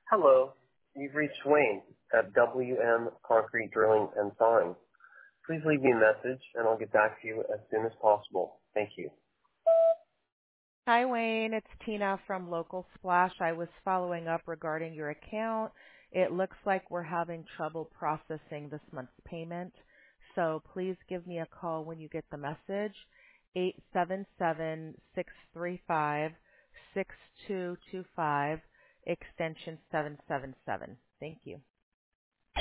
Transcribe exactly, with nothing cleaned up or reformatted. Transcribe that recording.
Hello, you've reached Wayne at W M Concrete Drilling and Sawing. Please leave me a message and I'll get back to you as soon as possible. Thank you. Hi, Wayne. It's Tina from Local Splash. I was following up regarding your account. It looks like we're having trouble processing this month's payment. So please give me a call when you get the message. eight seven seven, six three five, six two two five, extension seven seven seven. Thank you.